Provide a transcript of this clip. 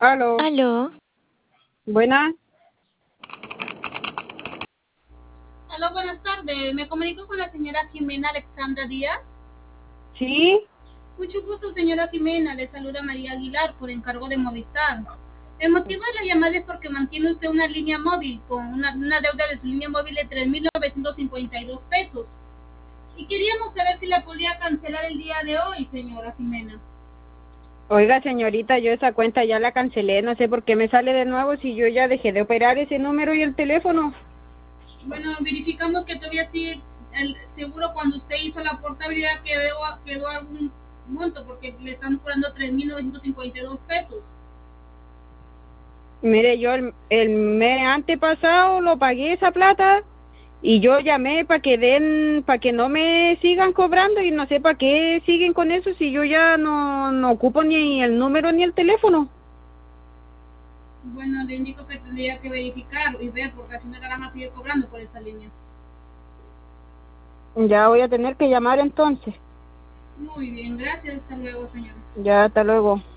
Aló, Aló, buenas. Aló, buenas tardes. Me comunico con la señora Jimena Alexandra Díaz. Sí, Mucho gusto, señora Jimena. Le saluda María Aguilar por encargo de Movistar. El motivo de la llamada es porque mantiene usted una línea móvil con una deuda de su línea móvil de 3.952 pesos. Y queríamos saber si la podía cancelar el día de hoy, señora Jimena. oiga señorita, yo esa cuenta ya la cancelé, no sé por qué me sale de nuevo si yo ya dejé de operar ese número y el teléfono. Bueno, verificamos que todavía sí, seguro cuando usted hizo la portabilidad quedó algún monto porque le están cobrando 3.952 pesos. Mire, yo el mes antepasado lo pagué esa plata y yo llamé para que para que no me sigan cobrando y no sé para qué siguen con eso si yo ya no ocupo ni el número ni el teléfono. Bueno, le indico que tendría que verificar y ver porque si no le van a seguir cobrando por esa línea. Ya voy a tener que llamar entonces. Muy bien, gracias. Hasta luego, señora. Ya, hasta luego.